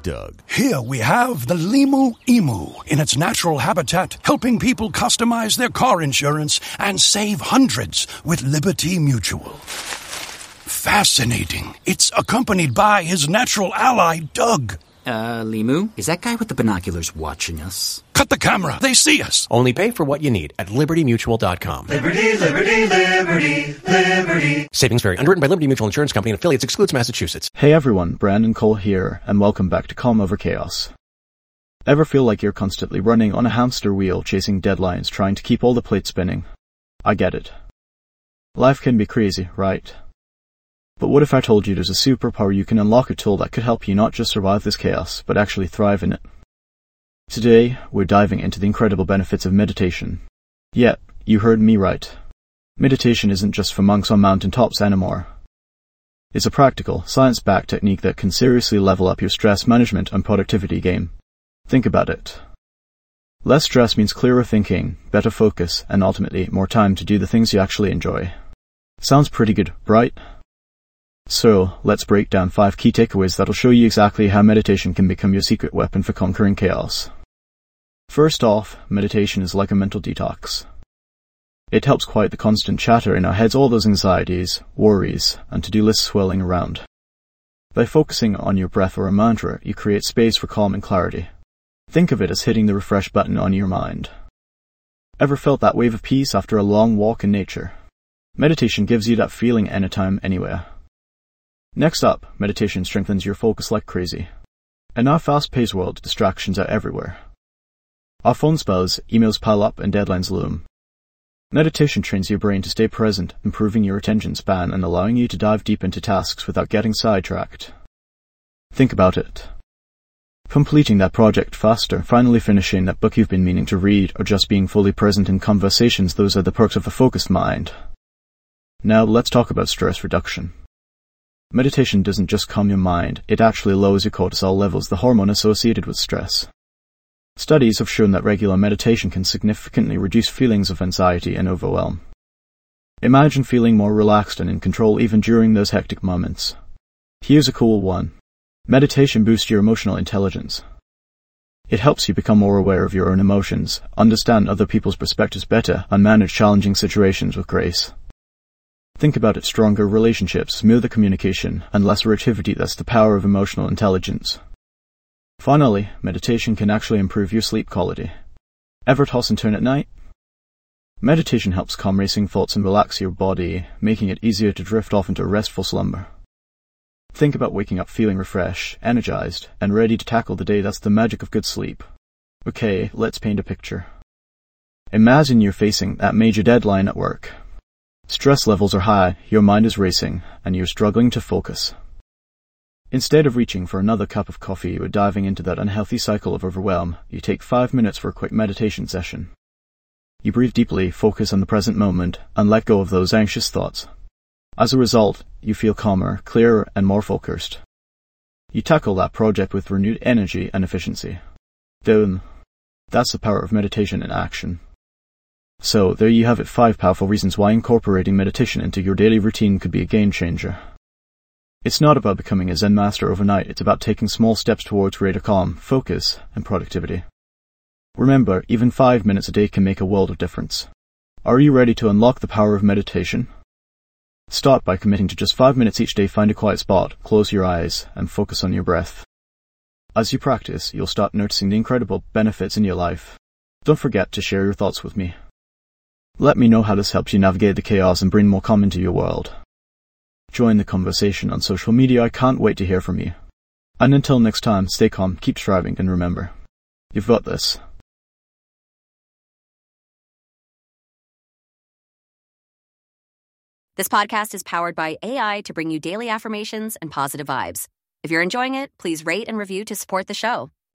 Doug. Here we have the Limu Emu in its natural habitat, helping people customize their car insurance and save hundreds with Liberty Mutual. Fascinating. It's accompanied by his natural ally, Doug. Limu, is that guy with the binoculars watching us? Cut the camera. They see us. Only pay for what you need at libertymutual.com. Liberty, liberty, liberty, liberty. Savings vary. Underwritten by Liberty Mutual Insurance Company and affiliates. Excludes Massachusetts. Hey everyone, Brandon Cole here, and welcome back to Calm Over Chaos. Ever feel like you're constantly running on a hamster wheel, chasing deadlines, trying to keep all the plates spinning? I get it. Life can be crazy, right? But what if I told you there's a superpower you can unlock, a tool that could help you not just survive this chaos, but actually thrive in it? Today, we're diving into the incredible benefits of meditation. Yeah, you heard me right. Meditation isn't just for monks on mountaintops anymore. It's a practical, science-backed technique that can seriously level up your stress management and productivity game. Think about it. Less stress means clearer thinking, better focus, and ultimately more time to do the things you actually enjoy. Sounds pretty good, right? So, let's break down 5 key takeaways that'll show you exactly how meditation can become your secret weapon for conquering chaos. First off, meditation is like a mental detox. It helps quiet the constant chatter in our heads, all those anxieties, worries, and to-do lists swirling around. By focusing on your breath or a mantra, you create space for calm and clarity. Think of it as hitting the refresh button on your mind. Ever felt that wave of peace after a long walk in nature? Meditation gives you that feeling anytime, anywhere. Next up, meditation strengthens your focus like crazy. In our fast-paced world, distractions are everywhere. Our phones buzz, emails pile up, and deadlines loom. Meditation trains your brain to stay present, improving your attention span and allowing you to dive deep into tasks without getting sidetracked. Think about it. Completing that project faster, finally finishing that book you've been meaning to read, or just being fully present in conversations, those are the perks of a focused mind. Now let's talk about stress reduction. Meditation doesn't just calm your mind, it actually lowers your cortisol levels, the hormone associated with stress. Studies have shown that regular meditation can significantly reduce feelings of anxiety and overwhelm. Imagine feeling more relaxed and in control even during those hectic moments. Here's a cool one. Meditation boosts your emotional intelligence. It helps you become more aware of your own emotions, understand other people's perspectives better, and manage challenging situations with grace. Think about it: stronger relationships, smoother communication, and less reactivity. That's the power of emotional intelligence. Finally, meditation can actually improve your sleep quality. Ever toss and turn at night? Meditation helps calm racing thoughts and relax your body, making it easier to drift off into a restful slumber. Think about waking up feeling refreshed, energized, and ready to tackle the day. That's the magic of good sleep. Okay, let's paint a picture. Imagine you're facing that major deadline at work. Stress levels are high, your mind is racing, and you're struggling to focus. Instead of reaching for another cup of coffee or diving into that unhealthy cycle of overwhelm, you take 5 minutes for a quick meditation session. You breathe deeply, focus on the present moment, and let go of those anxious thoughts. As a result, you feel calmer, clearer, and more focused. You tackle that project with renewed energy and efficiency. Boom. That's the power of meditation in action. So, there you have it, 5 powerful reasons why incorporating meditation into your daily routine could be a game changer. It's not about becoming a Zen master overnight, it's about taking small steps towards greater calm, focus, and productivity. Remember, even 5 minutes a day can make a world of difference. Are you ready to unlock the power of meditation? Start by committing to just 5 minutes each day. Find a quiet spot, close your eyes, and focus on your breath. As you practice, you'll start noticing the incredible benefits in your life. Don't forget to share your thoughts with me. Let me know how this helps you navigate the chaos and bring more calm into your world. Join the conversation on social media. I can't wait to hear from you. And until next time, stay calm, keep striving, and remember, you've got this. This podcast is powered by AI to bring you daily affirmations and positive vibes. If you're enjoying it, please rate and review to support the show.